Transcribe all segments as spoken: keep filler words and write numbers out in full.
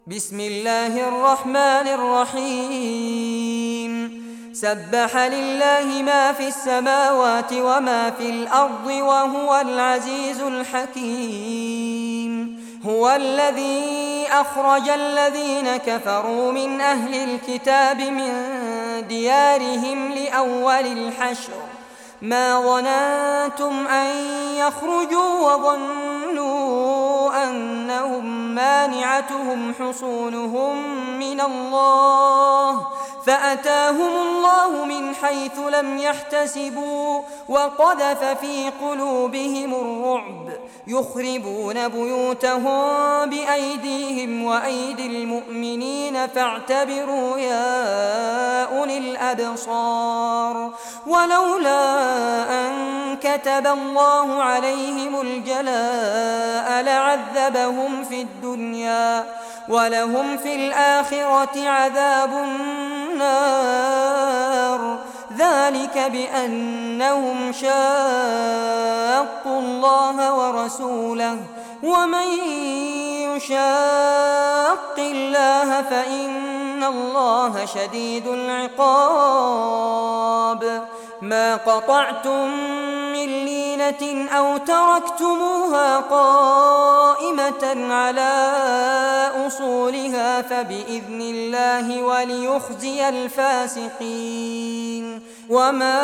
بسم الله الرحمن الرحيم سبح لله ما في السماوات وما في الأرض وهو العزيز الحكيم هو الذي أخرج الذين كفروا من أهل الكتاب من ديارهم لأول الحشر ما ظننتم أن يخرجوا وظنوا أنهم مانعتهم حصونهم من الله فأتاهم الله من حيث لم يحتسبوا وقذف في قلوبهم الرعب يخربون بيوتهم بأيديهم وأيدي المؤمنين فاعتبروا يا أولي الأبصار ولولا أن كتب الله عليهم الجلاء لعذبهم في الدنيا ولهم في الآخرة عذاب النار ذلك بأنهم شاقوا الله ورسوله ومن يشاق الله فإن الله شديد العقاب ما قطعتم من لينة أو تركتموها قائمة على أصولها فبإذن الله وليخزي الفاسقين وما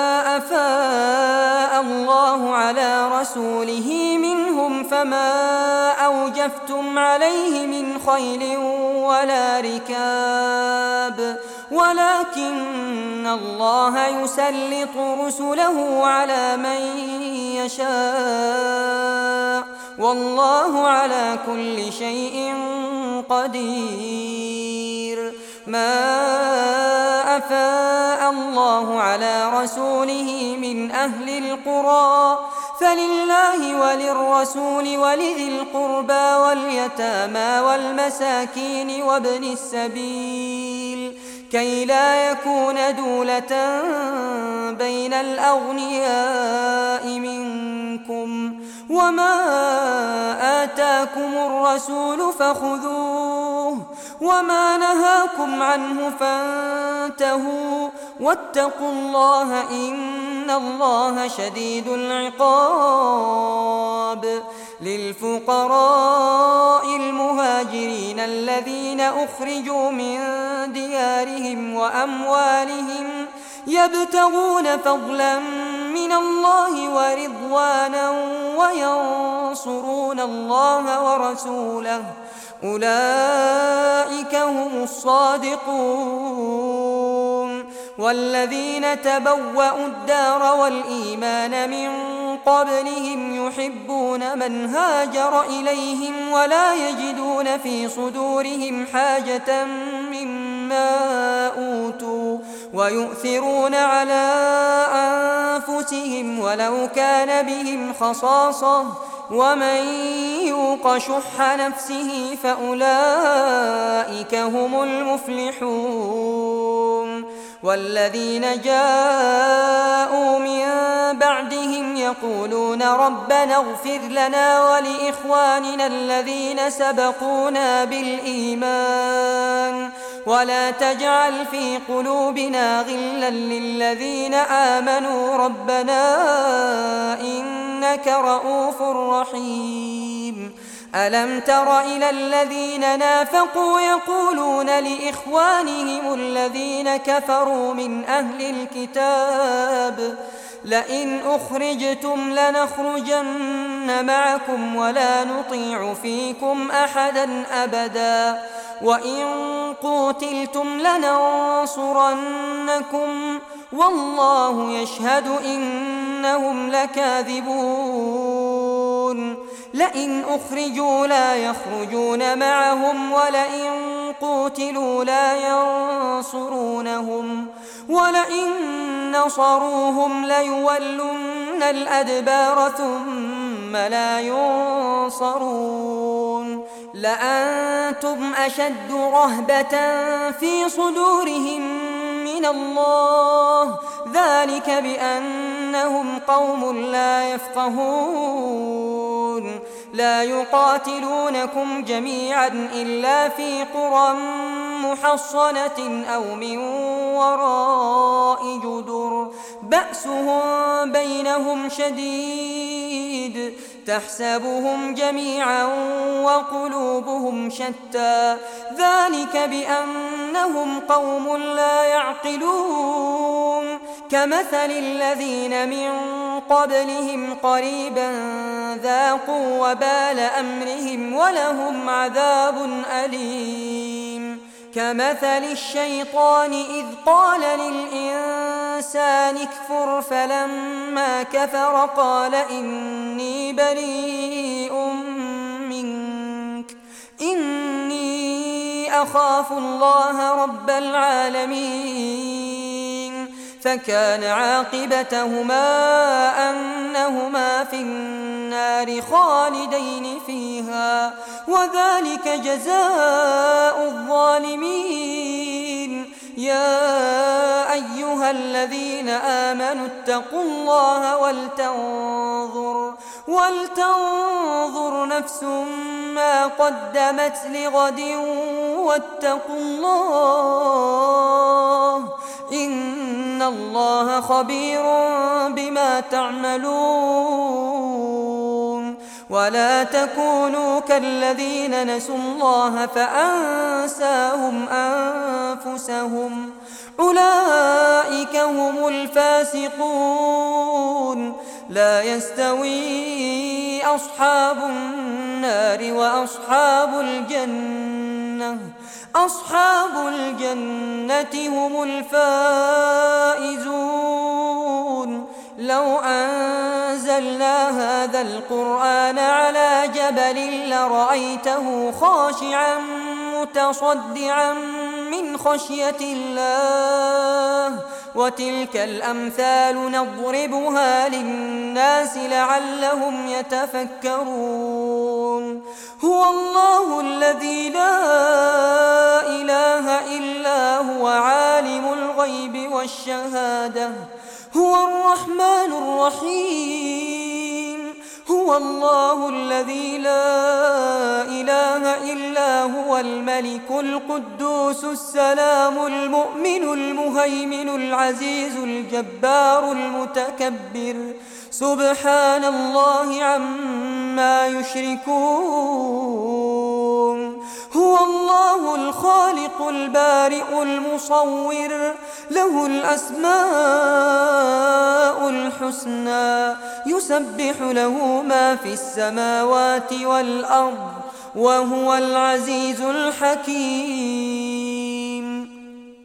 أفاء الله على رسوله منهم فما أوجفتم عليه من خيل ولا ركاب ولكن الله يسلط رسله على من يشاء والله على كل شيء قدير ما أفاء الله على رسوله من أهل القرى فلله وللرسول ولذي القربى واليتامى والمساكين وابن السبيل كي لا يكون دولة بين الأغنياء منكم وما آتاكم الرسول فخذوه وما نهاكم عنه فانتهوا واتقوا الله إن الله شديد العقاب للفقراء المهاجرين الذين أخرجوا من ديارهم وأموالهم يبتغون فضلا من الله ورضوانا وينصرون الله ورسوله أولئك هم الصادقون والذين تبوأوا الدار والإيمان من قبلهم يحبون من هاجر إليهم ولا يجدون في صدورهم حاجة مما أوتوا ويؤثرون على أنفسهم ولو كان بهم خصاصة ومن يوق شح نفسه فأولئك هم المفلحون والذين جاءوا من بعدهم يقولون ربنا اغفر لنا ولإخواننا الذين سبقونا بالإيمان ولا تجعل في قلوبنا غلا للذين آمنوا ربنا إنك رؤوف رحيم ألم تر إلى الذين نافقوا يقولون لإخوانهم الذين كفروا من أهل الكتاب لئن أخرجتم لنخرجن معكم ولا نطيع فيكم أحدا أبدا وإن قوتلتم لننصرنكم والله يشهد إنهم لكاذبون لئن أخرجوا لا يخرجون معهم ولئن قوتلوا لا ينصرونهم ولئن نصروهم ليولن الأدبار ثم لا ينصرون لأنتم أشد رهبة في صدورهم من الله ذلك بأنهم قوم لا يفقهون لا يقاتلونكم جميعا إلا في قرى محصنة أو من وراء جدر بأسهم بينهم شديد تحسبهم جميعا وقلوبهم شتى ذلك بأنهم قوم لا يعقلون كمثل الذين من قبلهم قريبا ذاقوا وبال أمرهم ولهم عذاب أليم كمثل الشيطان إذ قال للإنسان اكفر فلما كفر قال إني بريء منك إني أخاف الله رب العالمين فكان عاقبتهما أنهما في النار خالدين فيها وذلك جزاء الظالمين يا أيها الذين آمنوا اتقوا الله ولتنظر ولتنظر نفس ما قدمت لغد واتقوا الله إن الله خبير بما تعملون ولا تكونوا كالذين نسوا الله فأنساهم أنفسهم أولئك هم الفاسقون لا يستوي أصحاب النار وأصحاب الجنة أصحاب الجنة هم الفائزون لو أنزلنا هذا القرآن على جبل لرأيته خاشعا متصدعا من خشية الله وتلك الأمثال نضربها للناس لعلهم يتفكرون هو الله الذي لا إله إلا هو عالم الغيب والشهادة هو الرحمن الرحيم هو الله الذي لا إله إلا هو الملك القدوس السلام المؤمن المهيمن العزيز الجبار المتكبر سبحان الله عما يشركون هو الله الخالق البارئ المصور له الأسماء الحسنى يسبح له ما في السماوات والأرض وهو العزيز الحكيم